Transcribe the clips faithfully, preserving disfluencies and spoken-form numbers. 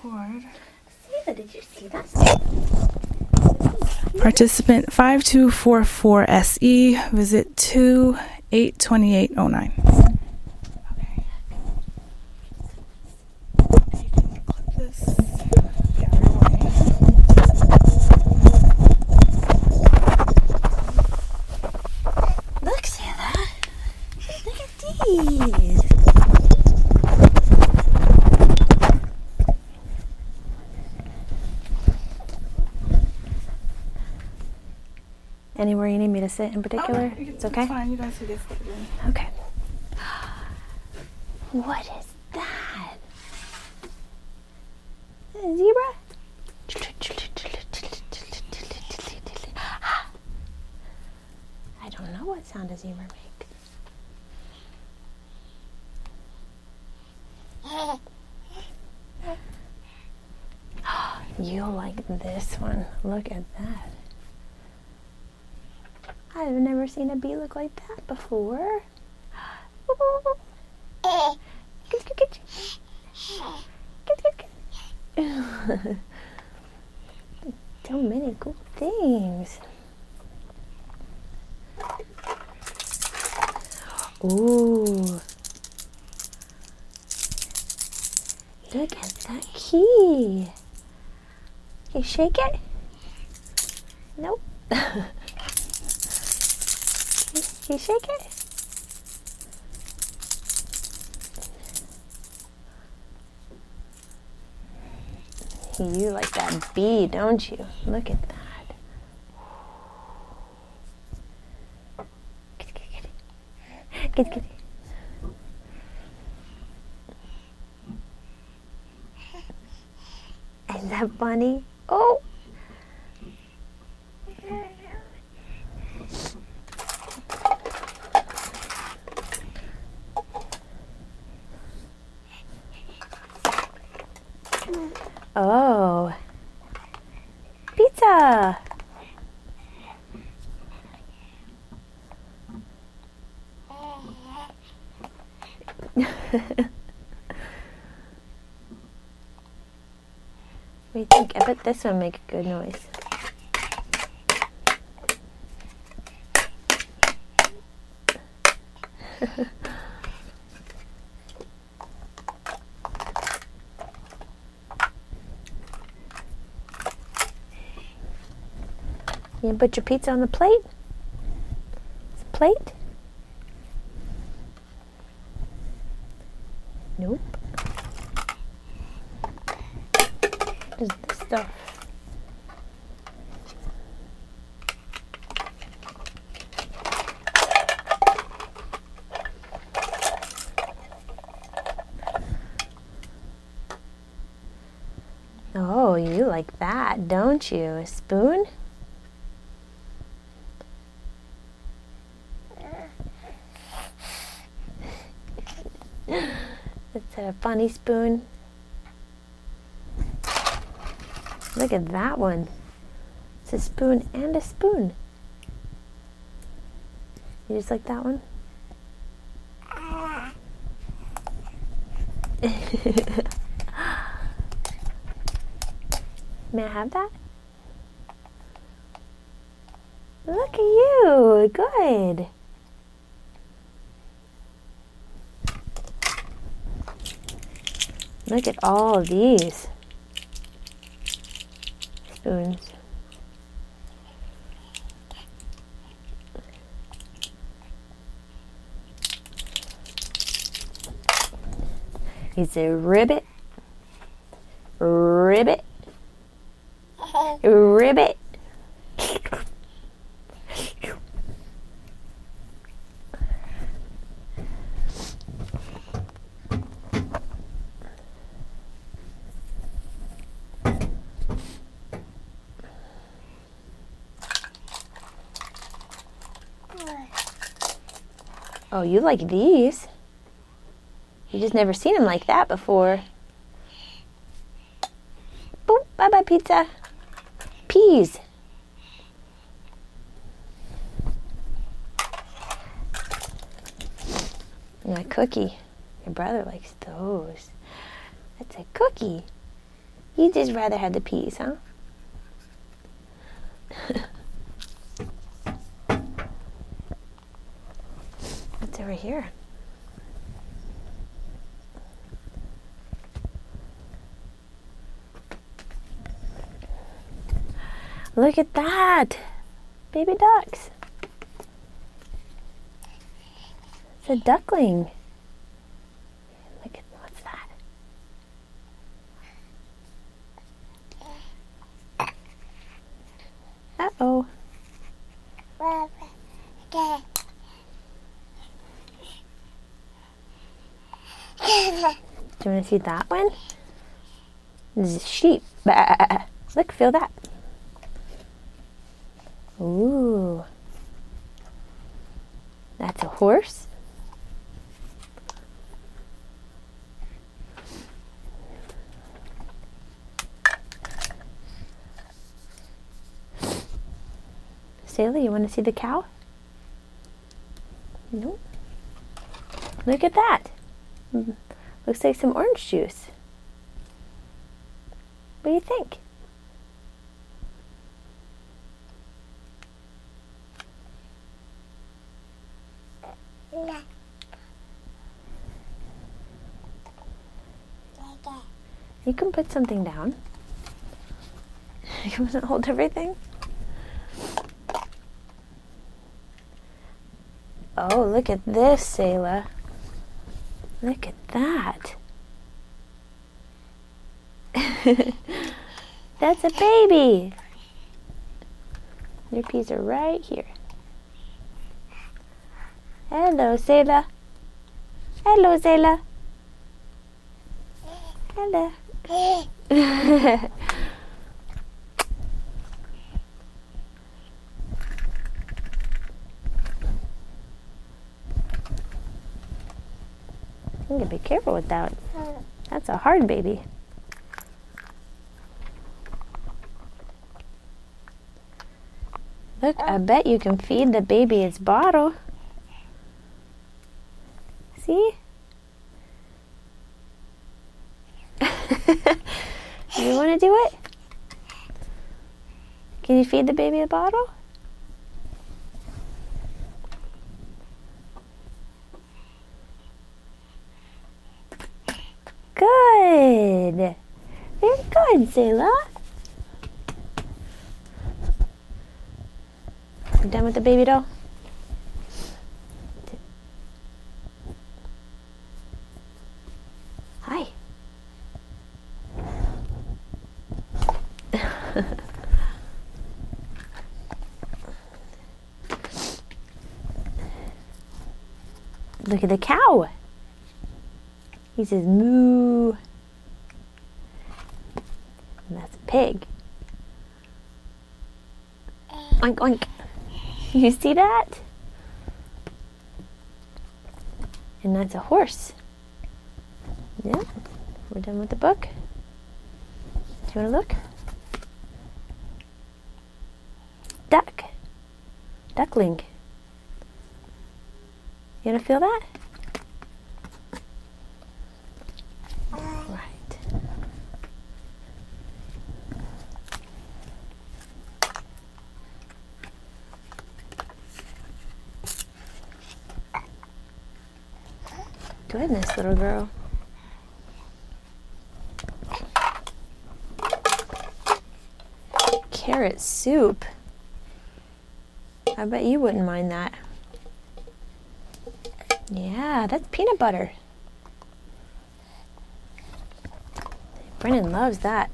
record. Santa, did you see that? Participant five two four four S E, visit two eight two eight oh nine. Okay. You can clip this. Yeah, rewind. Look, Santa. Look at these. Anywhere you need me to sit in particular? Oh, you can, it's okay? It's fine. You guys can get started. Okay. What is that? A zebra? I don't know what sound a zebra makes. You'll like this one. Look at that. I've never seen a bee look like that before. So many cool things. Ooh. Look at that key. Can you shake it? Nope. Can you shake it? You like that bee, don't you? Look at that. Get, get, get. Get, get. Isn't that funny? Oh! Oh, pizza! What do you think? I bet this one make a good noise. You gonna put your pizza on the plate? It's a plate? Nope. What is this stuff? Oh, you like that, don't you? A spoon? Is that a funny spoon? Look at that one. It's a spoon and a spoon. You just like that one? May I have that? Look at you. Good. Look at all of these spoons. Is it ribbit? Ribbit? Ribbit? Oh, you like these? You just never seen them like that before. Boop, bye-bye pizza. Peas. And a cookie. Your brother likes those. That's a cookie. You just rather have the peas, huh? What's over here? Look at that! Baby ducks. It's a duckling. Look at what's that? Uh-oh. Do you want to see that one? This is sheep. Bah. Look, feel that. Ooh. That's a horse. Sayla, you want to see the cow? Nope. Look at that. Looks like some orange juice. What do you think? You can put something down. You want to hold everything? Oh, look at this, Sayla. Look at that. That's a baby. Your peas are right here. Hello, Sayla. Hello, Sayla. Hello. You gotta be careful with that. That's a hard baby. Look, I bet you can feed the baby its bottle. See? You want to do it? Can you feed the baby a bottle? Good. Very good, Sayla. You done with the baby doll? Hi. Look at the cow. He says moo. And that's a pig. Oink, oink. You see that? And that's a horse. Yeah, we're done with the book. Do you want to look? Duck. Duckling. You want to feel that? Right. Goodness, little girl. Carrot soup. I bet you wouldn't mind that. Yeah, that's peanut butter. Brennan loves that.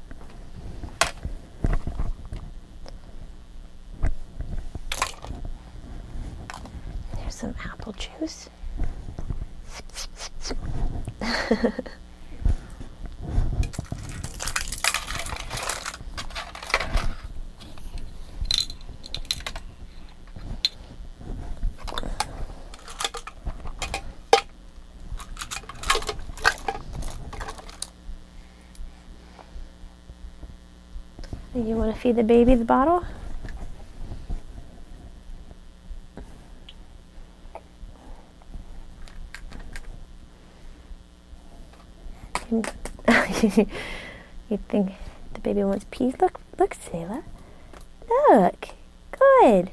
There's some apple juice. You want to feed the baby the bottle? You think the baby wants peas? Look, look, Selah. Look. Good.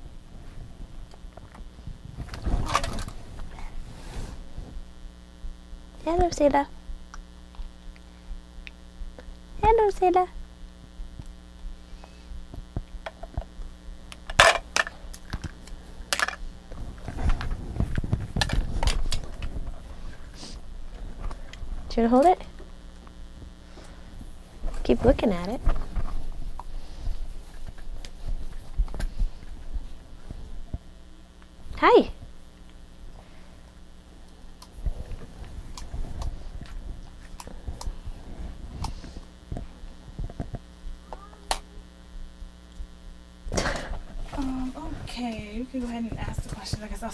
Hello, Selah. Hello, Selah. Do you want to hold it? Keep looking at it. Hi. Um, okay, you can go ahead and ask the question. I guess I'll